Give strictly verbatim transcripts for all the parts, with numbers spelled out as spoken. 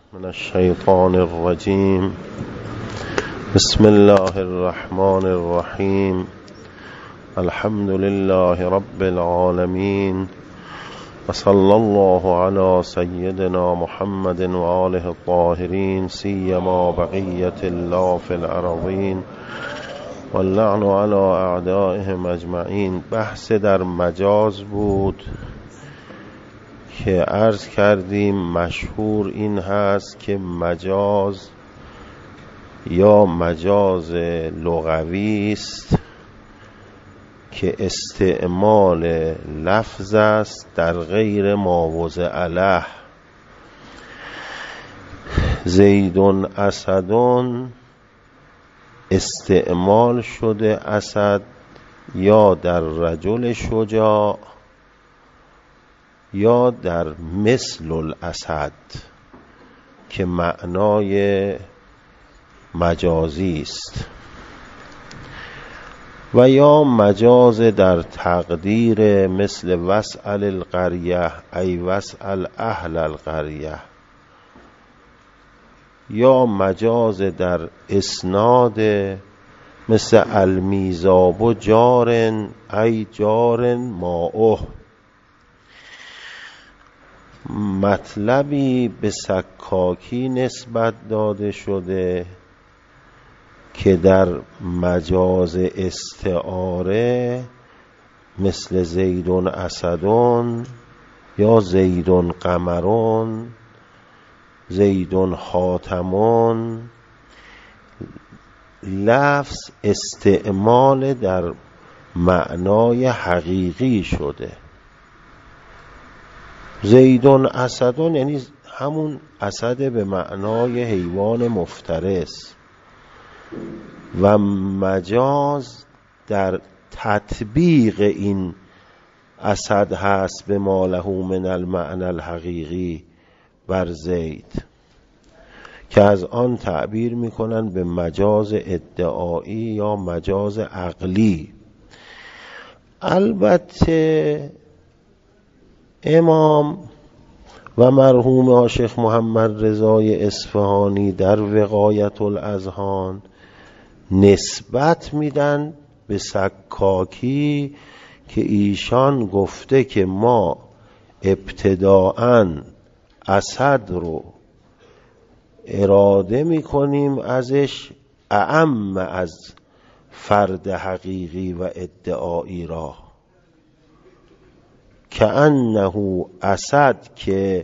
من الشیطان الرجیم. بسم الله الرحمن الرحیم. الحمد لله رب العالمین و صلی الله علی سیدنا محمد و آله الطاهرین سیما بقیة الله فی الارضین و اللعن علی اعدائهم اجمعین. بحث در مجاز بود که عرض کردیم مشهور این هست که مجاز یا مجاز لغوی است که استعمال لفظ است در غیر ما وضع له. زیدون اسدون استعمال شده اسد یا در رجل شجاع یا در مثل الاسد که معنای مجازی است، و یا مجاز در تقدیر مثل وسأل القریه ای وسأل اهل القریه، یا مجاز در اسناد مثل المیزاب جارن ای جارن ماؤه. مطلبی به سکاکی نسبت داده شده که در مجاز استعاره مثل زیدون اسدون یا زیدون قمرون زیدون حاتمون لفظ استعمال در معنای حقیقی شده. زیدون اسدون یعنی همون اسد به معنای حیوان مفترس، و مجاز در تطبیق این اسد هست به ما له من المعنى الحقیقی بر زید که از آن تعبیر میکنن به مجاز ادعایی یا مجاز عقلی. البته امام و مرحوم شیخ محمد رضای اصفهانی در وقایت الاذهان نسبت میدن به سکاکی که ایشان گفته که ما ابتداءً اسد رو اراده میکنیم ازش اعم از فرد حقیقی و ادعایی را، که انه اسد که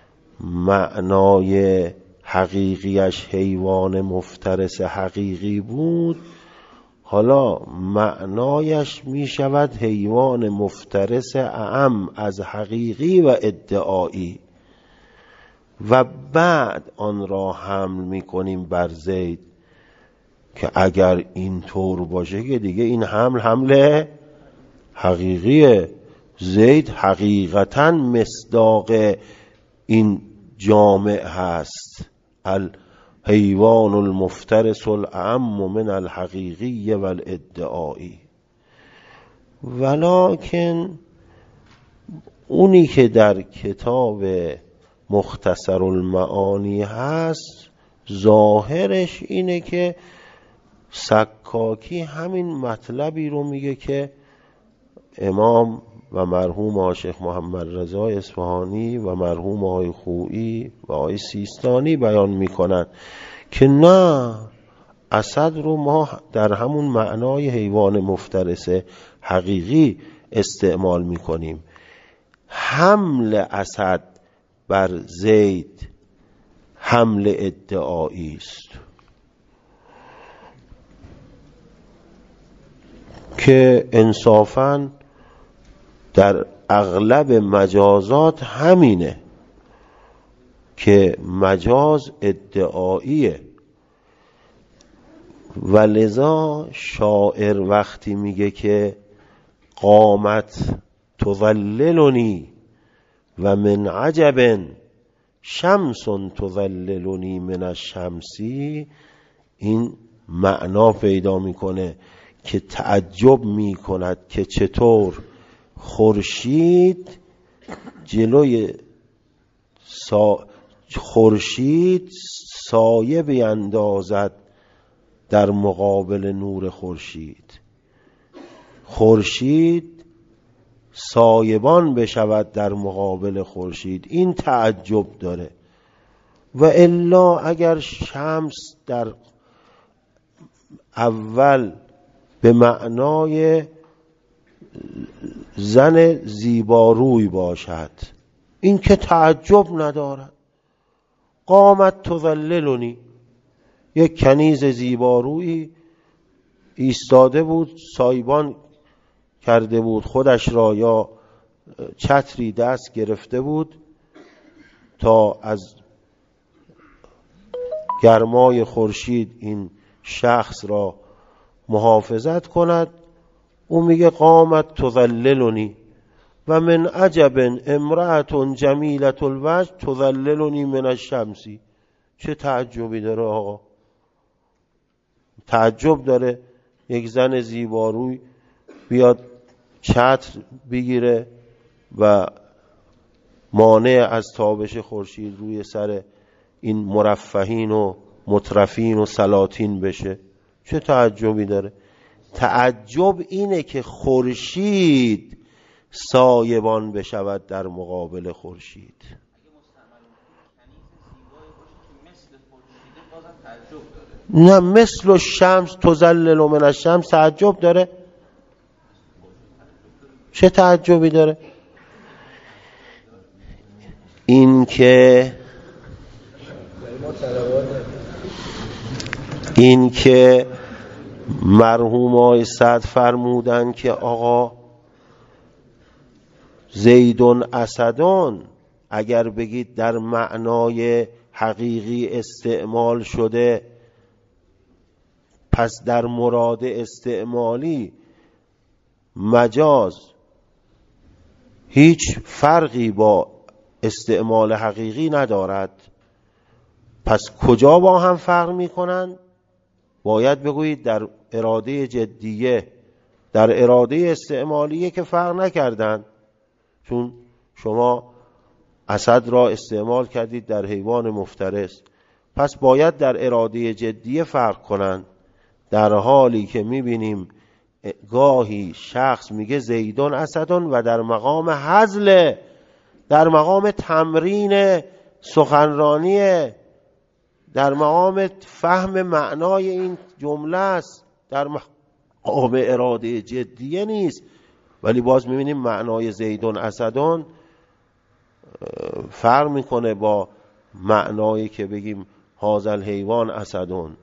معنای حقیقیش حیوان مفترس حقیقی بود، حالا معنایش می شود حیوان مفترس اعم از حقیقی و ادعایی، و بعد آن را حمل می کنیم بر زید که اگر این طور باشه که دیگه این حمل حمل حقیقیه. زید حقیقتاً مصداق این جامع هست، الحیوان المفترس الاعم من الحقیقی و الادعایی. ولکن اونی که در کتاب مختصر المعانی هست ظاهرش اینه که سکاکی همین مطلبی رو میگه که امام و مرحوم شیخ محمد رضا اصفهانی و مرحوم آقای خویی و آقای سیستانی بیان میکنن که نه، اسد رو ما در همون معنای حیوان مفترس حقیقی استعمال میکنیم. حمل اسد بر زید حمل ادعایی است که انصافاً در اغلب مجازات همینه که مجاز ادعاییه. و لذا شاعر وقتی میگه که قامت تظللنی و من عجب شمس تظللنی من الشمسی، این معنا پیدا میکنه که تعجب میکند که چطور خورشید جلوی سا خورشید سایه بیندازد در مقابل نور خورشید، خورشید سایبان بشود در مقابل خورشید. این تعجب داره. و الا اگر شمس در اول به معنای زن زیباروی باشد، این که تعجب ندارد. قامت تظللنی، یک کنیز زیبارویی ایستاده بود، سایبان کرده بود خودش را، یا چتری دست گرفته بود تا از گرمای خورشید این شخص را محافظت کند. او میگه قامت تظللنی و من عجب امرأة جمیلة الوجه تظللنی من الشمسی. چه تعجبی داره آقا؟ تعجب داره یک زن زیباروی بیاد چتر بگیره و مانع از تابش خورشید روی سر این مرفهین و مترفین و سلاطین بشه؟ چه تعجبی داره؟ تعجب اینه که خورشید سایبان بشود در مقابل خورشید. نه مثل شمس تظلل من الشمس تعجب داره؟ چه تعجبی داره؟ این که این که مرحوم آقای سعد فرمودن که آقا زیدون اسدون اگر بگید در معنای حقیقی استعمال شده، پس در مراد استعمالی مجاز هیچ فرقی با استعمال حقیقی ندارد. پس کجا با هم فرق میکنن؟ باید بگویید در اراده جدیه، در اراده استعمالیه که فرق نکردن، چون شما اسد را استعمال کردید در حیوان مفترس، پس باید در اراده جدیه فرق کنن. در حالی که میبینیم گاهی شخص میگه زیدون اسدون و در مقام هزل، در مقام تمرین سخنرانیه، در مقام فهم معنای این جمله است، در مقام اراده جدیه نیست. ولی باز میبینیم معنای زیدون اسدون فرق میکنه با معنایی که بگیم هازل حیوان اسدون.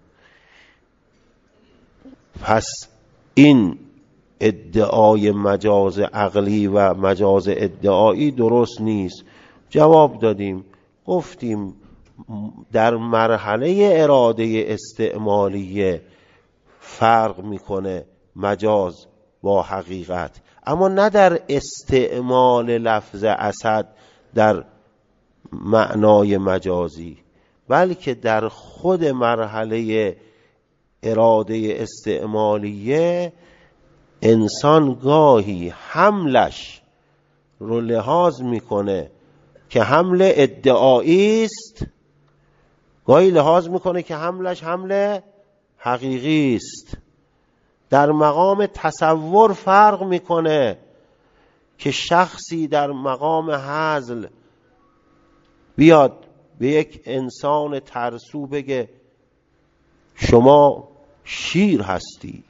پس این ادعای مجاز عقلی و مجاز ادعایی درست نیست. جواب دادیم، گفتیم در مرحله اراده استعمالیه فرق میکنه مجاز با حقیقت، اما نه در استعمال لفظ اسد در معنای مجازی، بلکه در خود مرحله اراده استعمالیه انسان گاهی حملش رو لحاظ میکنه که حمل ادعایی است، گاهی لحاظ میکنه که حملش حمل حقیقی است. در مقام تصور فرق میکنه که شخصی در مقام هزل بیاد به یک انسان ترسو بگه شما شیر هستی،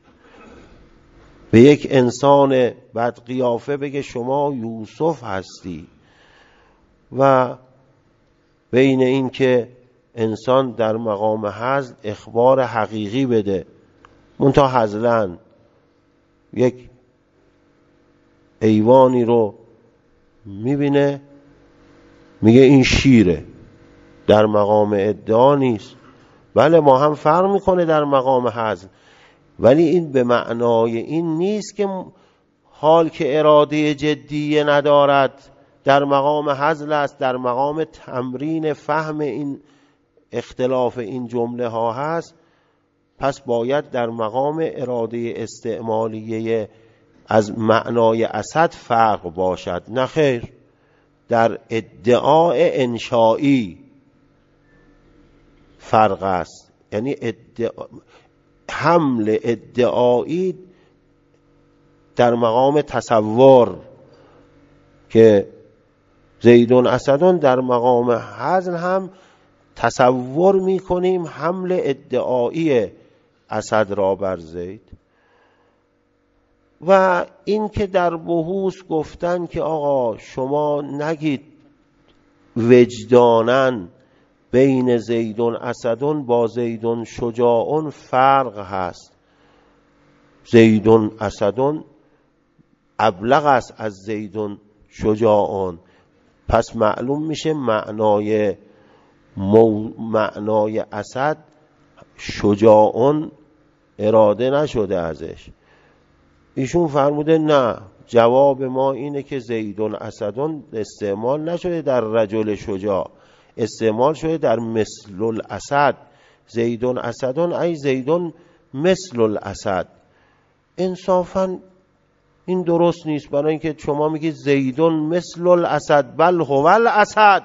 به یک انسان بدقیافه بگه شما یوسف هستی، و بین این که انسان در مقام هزل اخبار حقیقی بده، منتها هزلن یک حیوانی رو میبینه میگه این شیره، در مقام ادعا نیست. بله ما هم فرق میکنه در مقام هزل، ولی این به معنای این نیست که حال که اراده جدیه ندارد در مقام هزل است، در مقام تمرین فهم این اختلاف این جمله ها هست، پس باید در مقام اراده استعمالیه از معنای اسد فرق باشد. نه خیر، در ادعاء انشایی فرق است. یعنی ادعا... حمل ادعایی در مقام تصور که زیدون اسدون، در مقام حزن هم تصور میکنیم حمل ادعایی اسد را بر زید. و این که در بحوث گفتن که آقا شما نگید وجدانن بین زیدون اسدون با زیدون شجاعون فرق هست، زیدون اسدون ابلغ است از زیدون شجاعون، پس معلوم میشه معنای مو... معنای اسد شجاعون اراده نشده ازش. ایشون فرموده نه، جواب ما اینه که زیدون اسدون استعمال نشده در رجل شجاع، استعمال شده در مثل الاسد. زیدون اسدون ای زیدون مثل الاسد. انصافا این درست نیست، برای اینکه شما میگید زیدون مثل الاسد بل هو الاسد.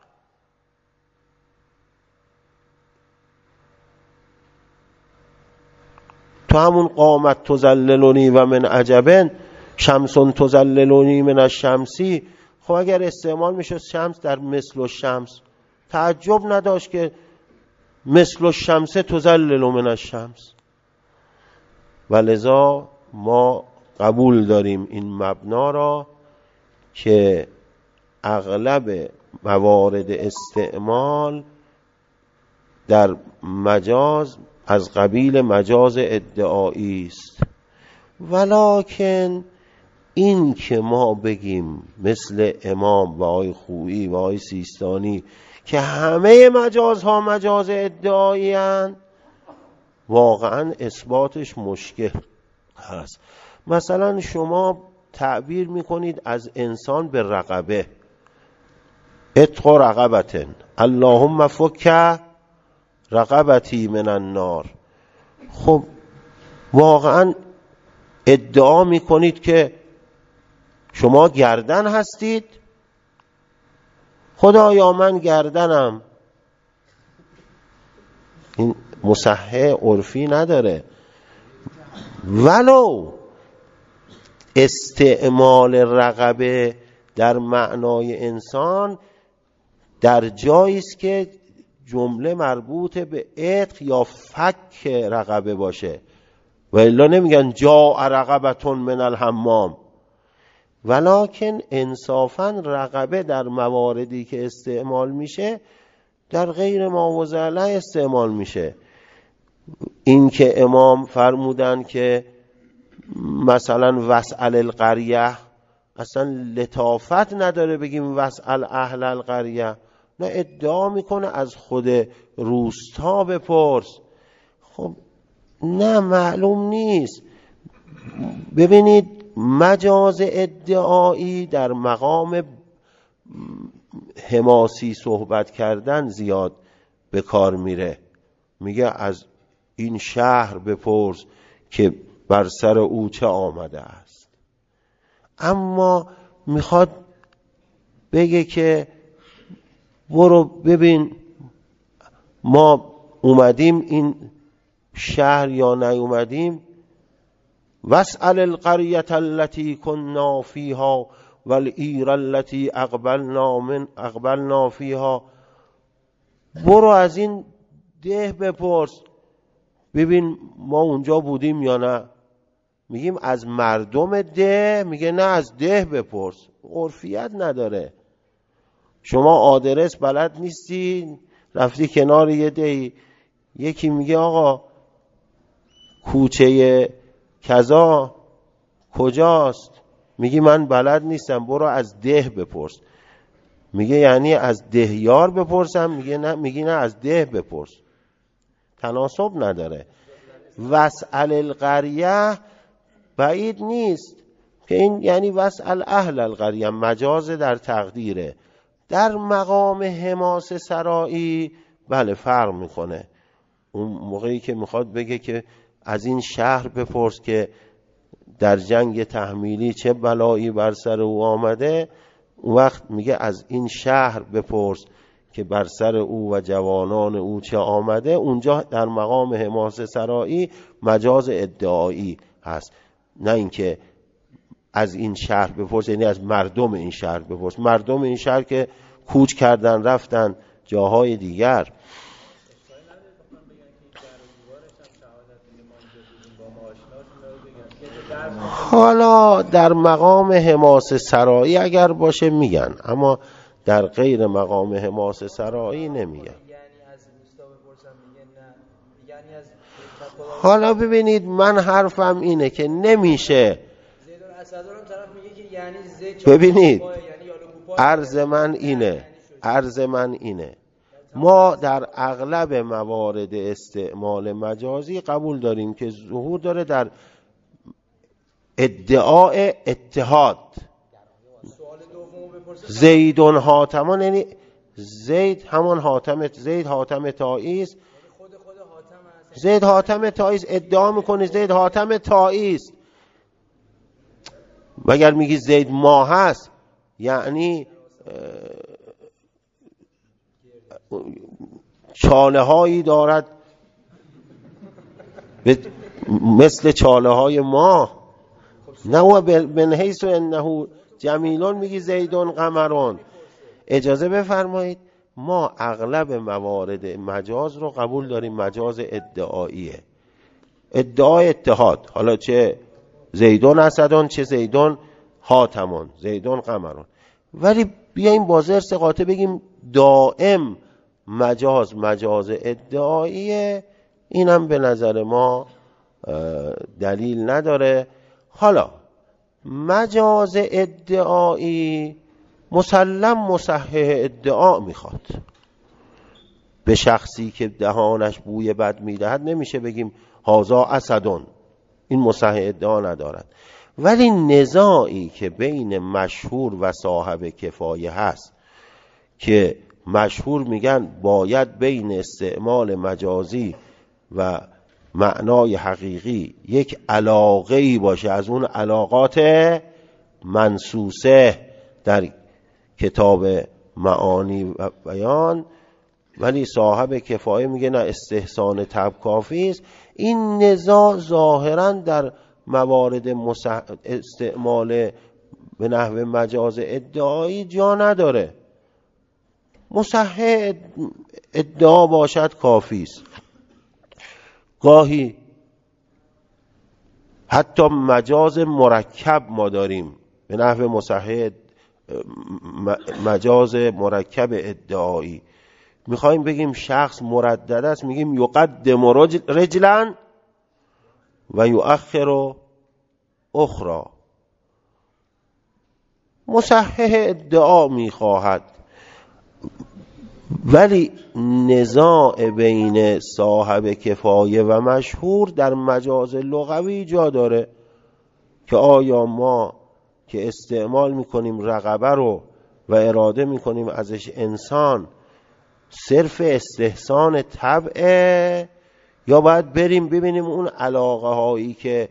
تو همون قامت تزللونی و من عجبن شمسون تزللونی من الشمسی، خب اگر استعمال میشه شمس در مثل الشمس، تعجب نداشت که مثل الشمس تزلل من الشمس. ولذا ما قبول داریم این مبنا را که اغلب موارد استعمال در مجاز از قبیل مجاز ادعایی است. ولکن این که ما بگیم مثل امام و آقای خویی و آقای سیستانی که همه مجازها مجاز ادعایی هستند، واقعا اثباتش مشکل هست. مثلا شما تعبیر میکنید از انسان به رقبه، اتق رقبتن اللهم فک رقبتی من النار. خب واقعا ادعا میکنید که شما گردن هستید؟ خدایا من گردنم. این مصحح عرفی نداره. ولو استعمال رقبه در معنای انسان در جایی است که جمله مربوط به عتق یا فک رقبه باشه، و الا نمیگن جاء رقبتون من الحمام. ولکن انصافا رقبه در مواردی که استعمال میشه در غیر معوض علیه استعمال میشه. این که امام فرمودن که مثلا وسأل القریه، اصلا لطافت نداره بگیم وسأل اهل القریه، نه ادعا میکنه از خود روستا بپرس. خب نه، معلوم نیست. ببینید مجاز ادعایی در مقام حماسی صحبت کردن زیاد به کار میره. میگه از این شهر بپرس که بر سر او چه آمده است. اما میخواد بگه که برو ببین ما اومدیم این شهر یا نیومدیم. واسأل القریة التي كنا فيها والعیر التي اقبلنا من اقبلنا فيها. برو از این ده بپرس ببین ما اونجا بودیم یا نه. میگیم از مردم ده، میگه نه از ده بپرس. عرفیت نداره. شما آدرس بلد نیستی، رفتی کنار یه ده، یکی میگه آقا کوچه کذا کجاست، میگی من بلد نیستم، برو از ده بپرس. میگه یعنی از دهیار بپرسم؟ میگه نه، میگی نه از ده بپرس. تناسب نداره. واسأل القریه بعید نیست که این یعنی واسأل اهل القریه، مجاز در تقدیره. در مقام حماس سرایی بله فرق میکنه. اون موقعی که میخواد بگه که از این شهر بپرس که در جنگ تحمیلی چه بلایی بر سر او آمده، اون وقت میگه از این شهر بپرس که بر سر او و جوانان او چه آمده، اونجا در مقام حماسه سرایی مجاز ادعایی هست، نه اینکه از این شهر بپرس، یعنی از مردم این شهر بپرس. مردم این شهر که کوچ کردن رفتن جاهای دیگر. حالا در مقام حماسه سرایی اگر باشه میگن، اما در غیر مقام حماسه سرایی نمیگن. حالا ببینید من حرفم اینه که نمیشه. ببینید عرض من اینه عرض من اینه ما در اغلب موارد استعمال مجازی قبول داریم که ظهور داره در ادعای اتحاد. زیدون حاتمان، یعنی زید همان حاتم، زید حاتم طایی است. زید حاتم طایی است، ادعا میکنه زید حاتم طایی است. مگر میگی زید ما هست، یعنی چاله هایی دارد مثل چاله های ما. نه و من حیث انه جمیلون میگی زیدون قمرون. اجازه بفرمایید، ما اغلب موارد مجاز رو قبول داریم مجاز ادعاییه، ادعای اتحاد. حالا چه زیدون اسدون چه زیدون حاتمون زیدون قمرون. ولی بیاییم با زرس قاطع بگیم دائم مجاز مجاز ادعاییه، اینم به نظر ما دلیل نداره. حالا مجاز ادعایی مسلم مصحح ادعا میخواد. به شخصی که دهانش بوی بد میدهد نمیشه بگیم هازا اسدون، این مصحح ادعا ندارد. ولی نزاعی که بین مشهور و صاحب کفایه هست که مشهور میگن باید بین استعمال مجازی و معنای حقیقی یک علاقه‌ای باشه از اون علاقات منصوصه در کتاب معانی و بیان، ولی صاحب کفایه میگه نه استحسان طبع کافی است. این نزاع ظاهراً در موارد استعمال به نحو مجاز ادعایی جا نداره. مصحح ادعا باشد کافی است. گاهی حتی مجاز مرکب ما داریم به نحو مصحح مجاز مرکب ادعایی. میخوایم بگیم شخص مردد است، میگیم یقدم رجلا و یؤخر اخرى. مصحح ادعا میخواهد، ولی نزاع بین صاحب کفایه و مشهور در مجاز لغوی جا داره که آیا ما که استعمال میکنیم رغبه رو و اراده میکنیم ازش انسان صرف استحسان طبعه، یا باید بریم ببینیم اون علاقه هایی که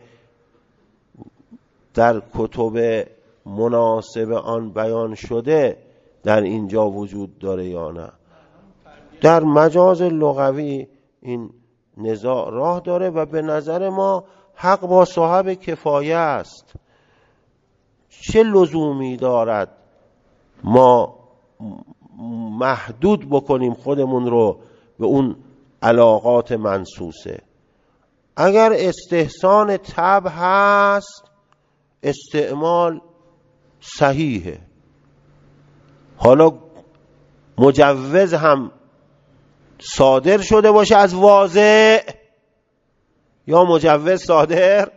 در کتب مناسب آن بیان شده در اینجا وجود داره یا نه. در مجاز لغوی این نزاع راه داره و به نظر ما حق با صاحب کفایه است. چه لزومی دارد ما محدود بکنیم خودمون رو به اون علاقات منصوصه؟ اگر استحسان طبع هست استعمال صحیحه. حالا مجوز هم صادر شده باشه از واضع یا مجوز صادر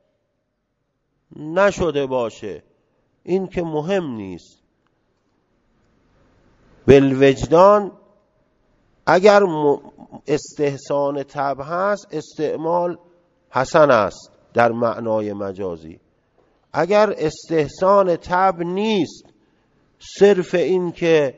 نشده باشه، این که مهم نیست. بالوجدان اگر استحسان طبع هست استعمال حسن است در معنای مجازی. اگر استحسان طبع نیست، صرف این که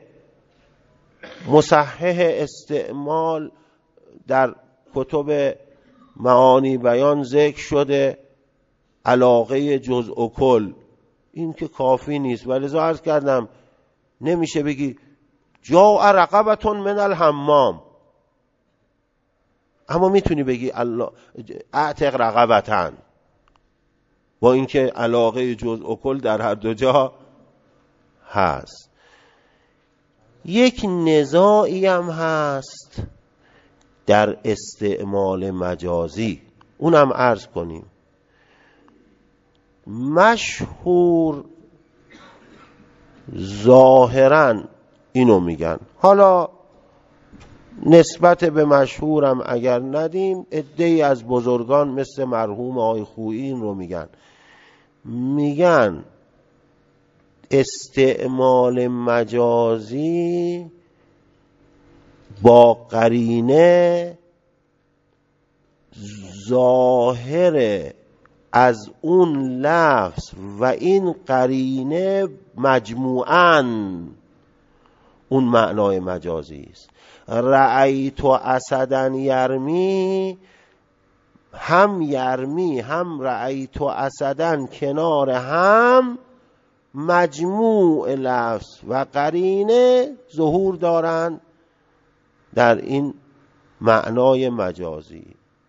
مصحح استعمال در کتب معانی بیان ذکر شده علاقه جزء و کل، این که کافی نیست. ولذا عرض کردم نمیشه بگی جاء رقبة من الحمام، اما میتونی بگی الله اعتق رقبتن، با اینکه علاقه جزء و کل در هر دو جا هست. یک نزاعی هم هست در استعمال مجازی، اونم عرض کنیم. مشهور ظاهراً اینو میگن، حالا نسبت به مشهورم اگر ندیم، عده‌ای از بزرگان مثل مرحوم آقای خویی این رو میگن، میگن استعمال مجازی با قرینه ظاهر از اون لفظ و این قرینه مجموعاً اون معنای مجازی است. رأیت اسدن یرمی، هم یرمی هم رأیت اسدن کنار هم مجموع لفظ و قرینه ظهور دارند در این معنای مجازی.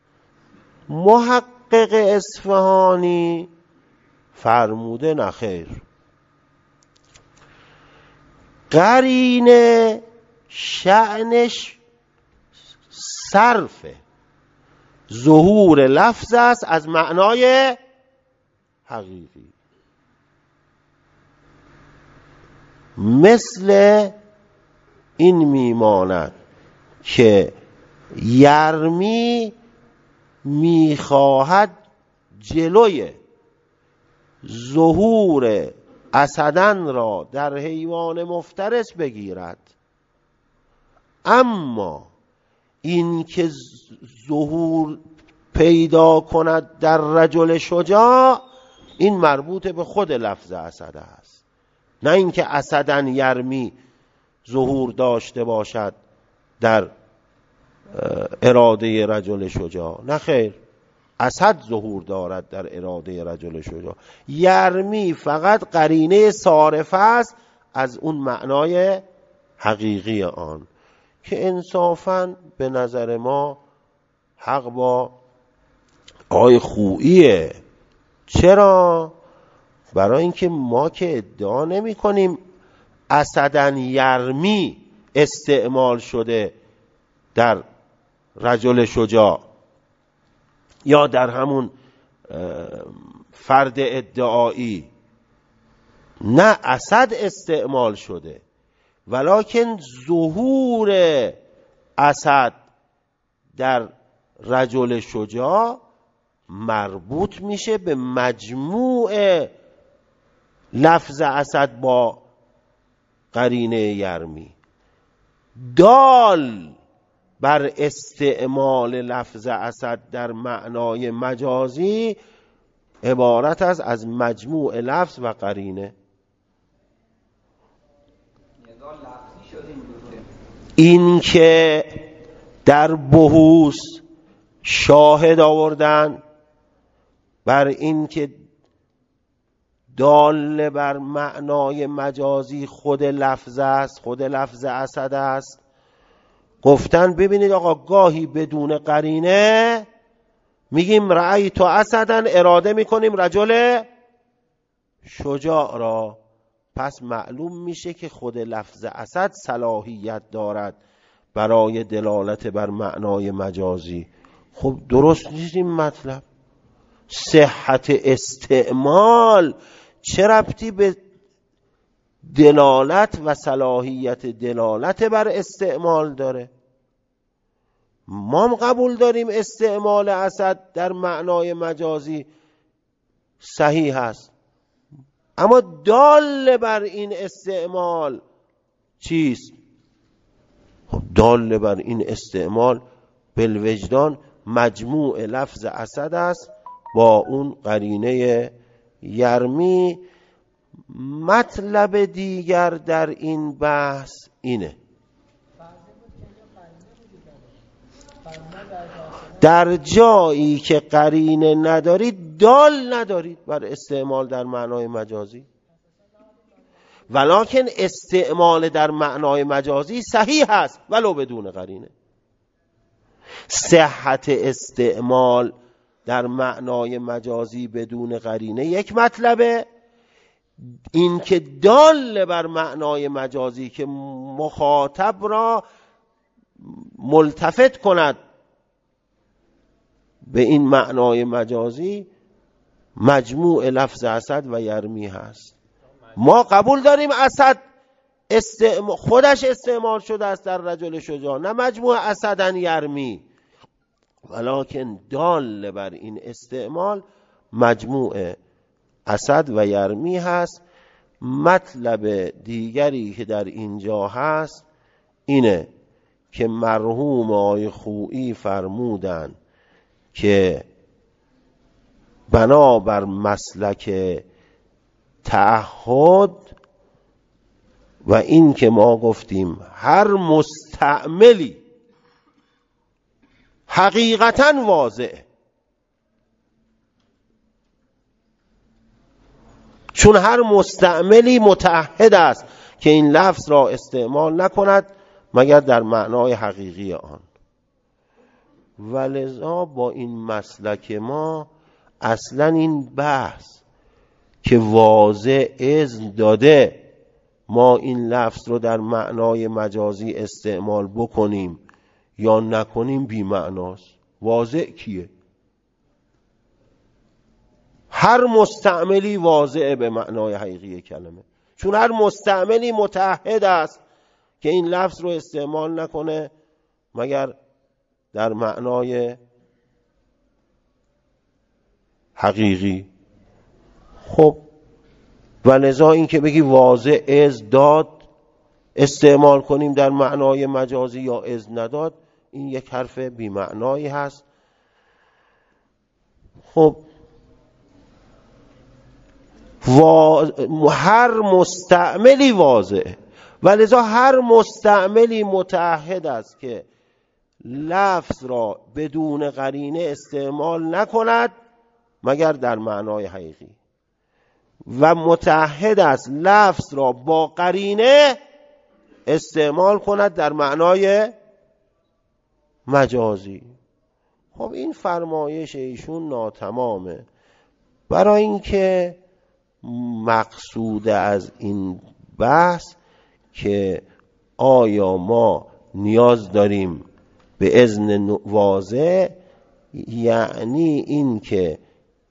محقق اصفهانی فرموده نخیر، قرینه شأنش صرف ظهور لفظ است از معنای حقیقی، مثل این میماند که یرمی میخواهد جلوی ظهور اسدن را در حیوان مفترس بگیرد، اما این که ظهور پیدا کند در رجل شجاع، این مربوط به خود لفظ اسد است، نه اینکه اسدن یرمی ظهور داشته باشد در اراده رجل شجاع. نه خیر، اسد ظهور دارد در اراده رجل شجاع، یرمی فقط قرینه صارفه است از اون معنای حقیقی آن، که انصافاً به نظر ما حق با آقای خوییه. چرا؟ برای اینکه ما که ادعا نمی کنیم اسدن یرمی استعمال شده در رجل شجاع یا در همون فرد ادعایی، نه، اسد استعمال شده، ولکن ظهور اسد در رجل شجاع مربوط میشه به مجموع لفظ اسد با قرینه یرمی. دال بر استعمال لفظ اسد در معنای مجازی عبارت است از مجموع لفظ و قرینه. این که در بحوث شاهد آوردن بر این که دال بر معنای مجازی خود لفظ است، خود لفظ اسد است، گفتن ببینید آقا گاهی بدون قرینه میگیم رأیت اسدن، اراده میکنیم رجل شجاع را، پس معلوم میشه که خود لفظ اسد صلاحیت دارد برای دلالت بر معنای مجازی. خب درست نیست این مطلب. صحت استعمال چه ربطی به دلالت و صلاحیت دلالت بر استعمال داره؟ ما قبول داریم استعمال اسد در معنای مجازی صحیح هست، اما دال بر این استعمال چیست؟ خب دال بر این استعمال بالوجدان مجموع لفظ اسد است با اون قرینه یرمی. مطلب دیگر در این بحث اینه، در جایی که قرینه ندارید دال ندارید بر استعمال در معنای مجازی. ولکن استعمال در معنای مجازی صحیح است ولو بدون قرینه. صحت استعمال در معنای مجازی بدون قرینه یک مطلبه، این که دال بر معنای مجازی که مخاطب را ملتفت کند به این معنای مجازی مجموع لفظ اسد و یرمی هست. ما قبول داریم اسد استعمال خودش استعمال شده است در رجل شجاع، نه مجموع اسدن یرمی، ولکن دال بر این استعمال مجموع اسد و یرمی هست. مطلب دیگری که در اینجا هست اینه که مرحوم آقای خویی فرمودن که بنابر مسلک تعهد و این که ما گفتیم هر مستعملی حقیقتاً واضح، چون هر مستعملی متعهد است که این لفظ را استعمال نکند مگر در معنای حقیقی آن. ولذا با این مسلک ما اصلا این بحث که واضح اذن داده ما این لفظ رو در معنای مجازی استعمال بکنیم یا نکنیم بی معناست. واضح کیه؟ هر مستعملی واضحه به معنای حقیقی کلمه، چون هر مستعملی متعهد است که این لفظ رو استعمال نکنه مگر در معنای حقیقی. خب ولذا این که بگی واضح اذن داد استعمال کنیم در معنای مجازی یا اذن نداد، این یک حرف بی معنایی هست. خب و هر مستعملی واضح، ولذا هر مستعملی متعهد است که لفظ را بدون قرینه استعمال نکند مگر در معنای حقیقی، و متعهد است لفظ را با قرینه استعمال کند در معنای مجازی. خب این فرمایش ایشون ناتمامه، برای اینکه مقصود از این بحث که آیا ما نیاز داریم به اذن واضح، یعنی این که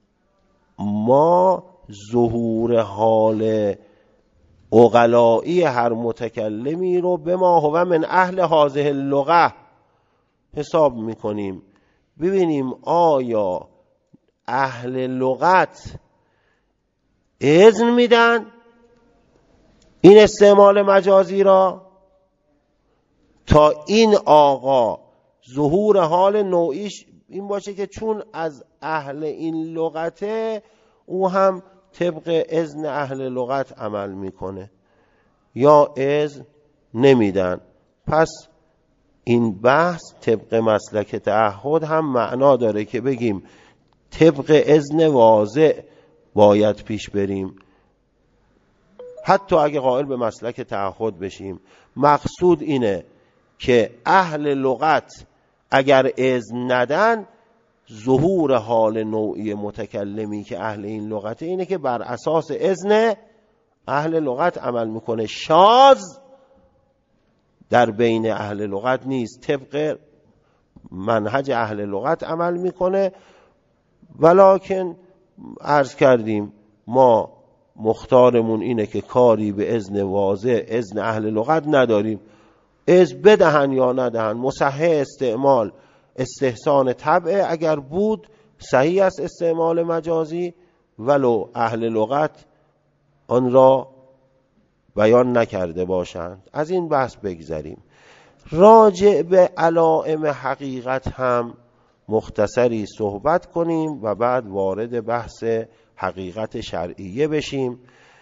ما ظهور حال عقلائی هر متکلمی رو به ما هو من اهل هذه اللغه حساب میکنیم، ببینیم آیا اهل لغت اذن میدن این استعمال مجازی را تا این آقا ظهور حال نوعیش این باشه که چون از اهل این لغته او هم طبق اذن اهل لغت عمل میکنه، یا اذن نمیدن. پس این بحث طبق مسلک تعهد هم معنا داره که بگیم طبق اذن واضح باید پیش بریم، حتی اگه قائل به مسلک تعهد بشیم. مقصود اینه که اهل لغت اگر اذن ندن، ظهور حال نوعی متکلمی که اهل این لغته اینه که بر اساس اذن اهل لغت عمل میکنه، شاذ در بین اهل لغت نیست، طبق منهج اهل لغت عمل میکنه. ولکن عرض کردیم ما مختارمون اینه که کاری به اذن واضح اذن اهل لغت نداریم، اذن بدهن یا ندهن، مصحح استعمال استحسان طبع اگر بود صحیح است استعمال مجازی، ولو اهل لغت آن را بیان نکرده باشند. از این بحث بگذریم. راجع به علائم حقیقت هم مختصری صحبت کنیم و بعد وارد بحث حقیقت شرعیه بشیم.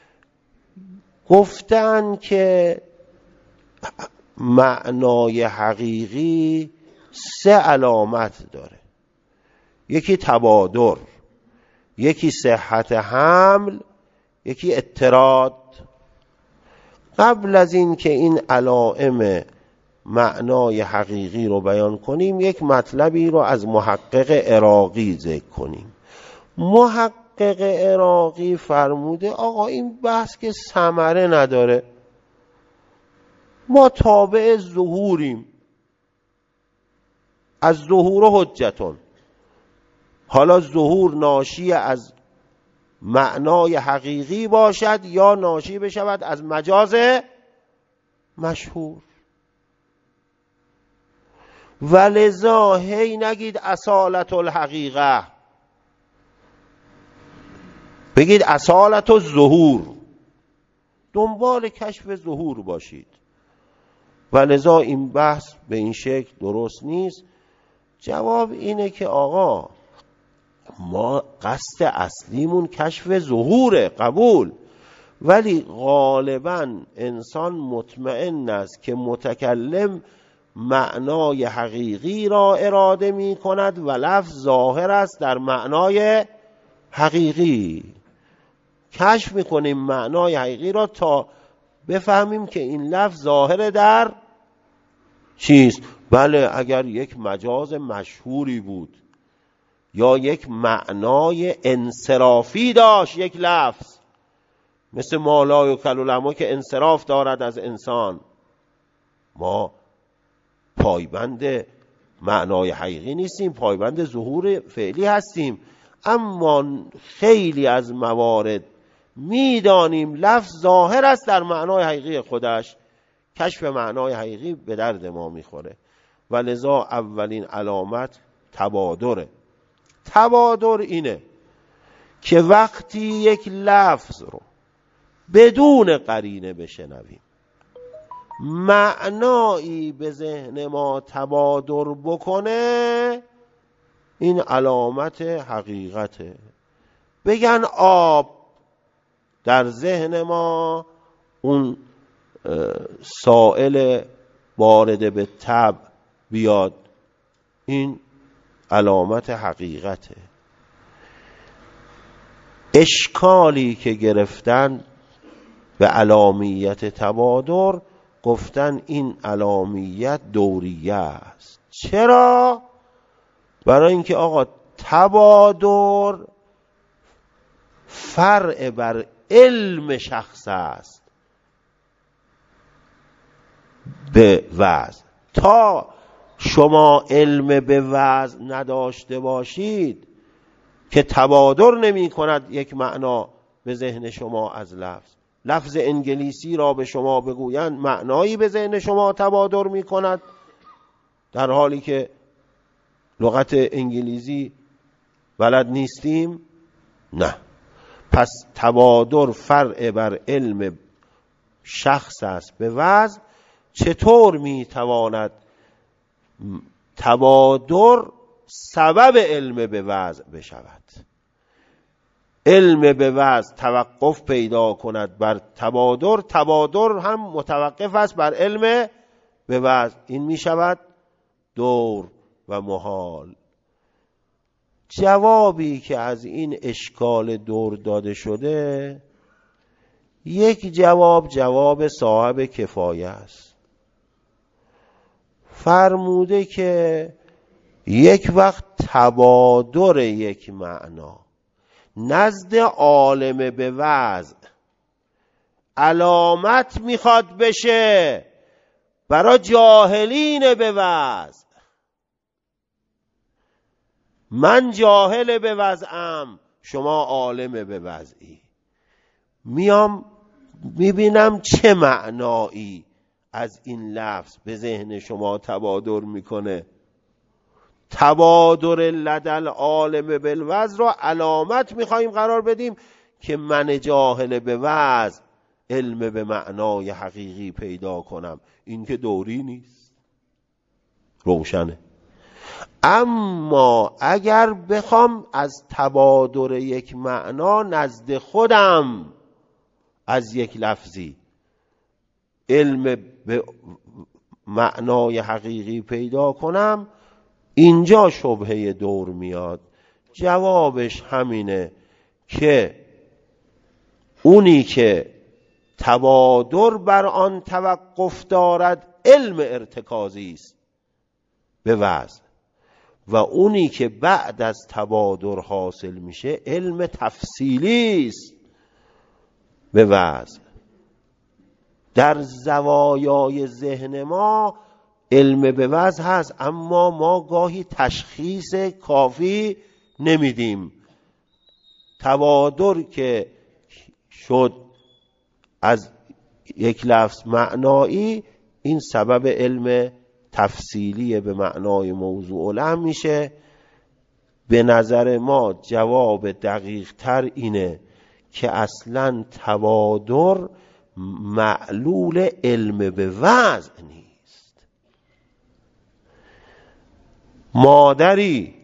گفتن که معنای حقیقی سه علامت داره، یکی تبادر، یکی صحت حمل، یکی اضطراد. قبل از این که این علائم معنای حقیقی رو بیان کنیم یک مطلبی رو از محقق عراقی ذکر کنیم. محقق عراقی فرموده آقا این بحث که ثمره نداره، ما تابع ظهوریم، از ظهور حجتون. حالا ظهور ناشی از معنای حقیقی باشد یا ناشی بشود از مجاز مشهور. ولذا هی نگید اصالت الحقیقه، بگید اصالت الظهور، دنبال کشف ظهور باشید. ولذا این بحث به این شکل درست نیست. جواب اینه که آقا ما قصد اصلیمون کشف ظهوره، قبول، ولی غالبا انسان مطمئن است که متکلم معنای حقیقی را اراده می کند و لفظ ظاهر است در معنای حقیقی. کشف می کنیم معنای حقیقی را تا بفهمیم که این لفظ ظاهر در چیست. بله اگر یک مجاز مشهوری بود یا یک معنای انصرافی داشت یک لفظ، مثل ما لا یکل العلماء که انصراف دارد از انسان، ما پایبند معنای حقیقی نیستیم، پایبند ظهور فعلی هستیم. اما خیلی از موارد میدانیم لفظ ظاهر است در معنای حقیقی خودش، کشف معنای حقیقی به درد ما میخوره. ولذا اولین علامت تبادره. تبادر اینه که وقتی یک لفظ رو بدون قرینه بشنویم، معنایی به ذهن ما تبادر بکنه، این علامت حقیقته. بگن آب، در ذهن ما اون سائل وارد به طبع بیاد، این علامت حقیقته. اشکالی که گرفتن به علامیت تبادر، گفتن این علامیت دوریه است. چرا؟ برای اینکه آقا تبادر فرع بر علم شخص است به وضع. تا شما علم به وضع نداشته باشید که تبادر نمی کند یک معنا به ذهن شما از لفظ. لفظ انگلیسی را به شما بگویند معنایی به ذهن شما تبادر می کند، در حالی که لغت انگلیسی بلد نیستیم؟ نه. پس تبادر فرع بر علم شخص است به وضع. چطور می تواند تبادر سبب علم به وضع بشود؟ علم به وضع توقف پیدا کند بر تبادر، تبادر هم متوقف است بر علم به وضع، این می شود دور و محال. جوابی که از این اشکال دور داده شده، یک جواب جواب صاحب کفایه است. فرموده که یک وقت تبادر یک معنا نزد عالم به وضع علامت میخواد بشه برای جاهلین به وضع. من جاهل به وضعم، شما عالم به وضعی. میام میبینم چه معنایی از این لفظ به ذهن شما تبادر میکنه. تبادر لدل عالم بالوضع را علامت میخواییم قرار بدیم که من جاهل به وضع علم به معنای حقیقی پیدا کنم. این که دوری نیست، روشنه. اما اگر بخوام از تبادر یک معنا نزد خودم از یک لفظی علم به معنای حقیقی پیدا کنم، اینجا شبهه دور میاد. جوابش همینه که اونی که توادر بر آن توقف دارد علم ارتکازی است به وضع، و اونی که بعد از توادر حاصل میشه علم تفصیلی است به وضع. در زوایای ذهن ما علم به وضع هست، اما ما گاهی تشخیص کافی نمیدیم. توادر که شد از یک لفظ معنایی، این سبب علم تفصیلی به معنای موضوع الامر میشه. به نظر ما جواب دقیق تر اینه که اصلا توادر معلول علم به وضع نیست. مادری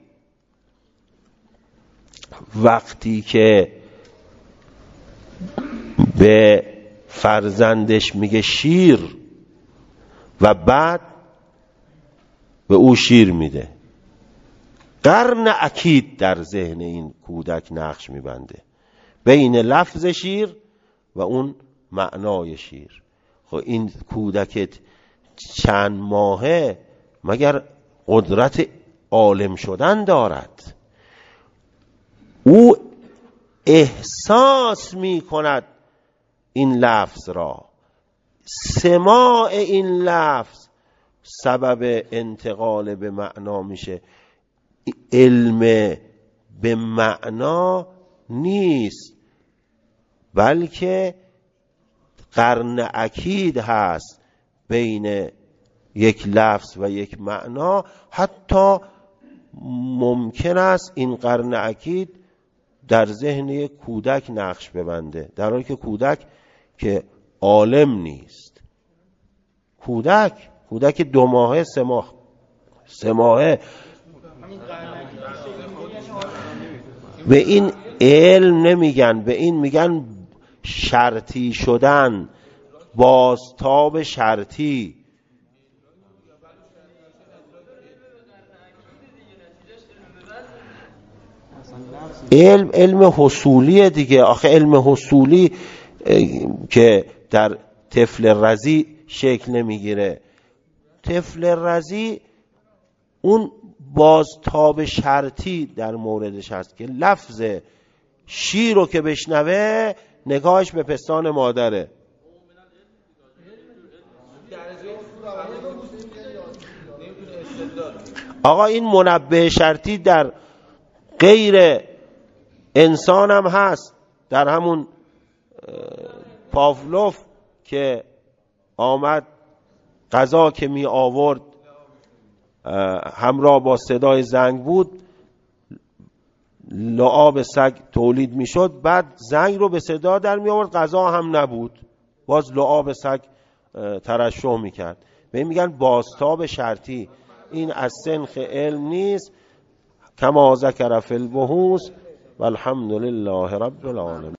وقتی که به فرزندش میگه شیر و بعد به او شیر میده، قرن اکید در ذهن این کودک نقش میبنده بین لفظ شیر و اون معنای شیر. خب این کودک چند ماهه مگر قدرت عالم شدن دارد؟ او احساس میکند این لفظ را، سماع این لفظ سبب انتقال به معنا میشه. علم به معنا نیست، بلکه قرن اکید هست بین یک لفظ و یک معنا. حتی ممکن است این قرن اکید در ذهن یک کودک نقش ببنده، در حالی که کودک که عالم نیست. کودک کودک دو ماهه سه ماه سه ماهه به این علم نمیگن، به این میگن شرطی شدن، بازتاب شرطی. علم علم حصولی دیگه. آخه علم حصولی که در طفل رضیع شکل نمیگیره. طفل رضیع اون بازتاب شرطی در موردش هست که لفظ شیر رو که بشنوه نگاهش به پستان مادره. آقا این منبه شرطی در غیر انسان هم هست. در همون پاولوف که آمد غذا که می آورد همراه با صدای زنگ بود، لعاب سگ تولید می شد، بعد زنگ رو به صدا در می آورد، غذا هم نبود، باز لعاب سگ ترشح می کرد. به این میگن بازتاب شرطی. این از سنخ علم نیست. کما ذکر فی البحوث والحمد لله رب العالمین.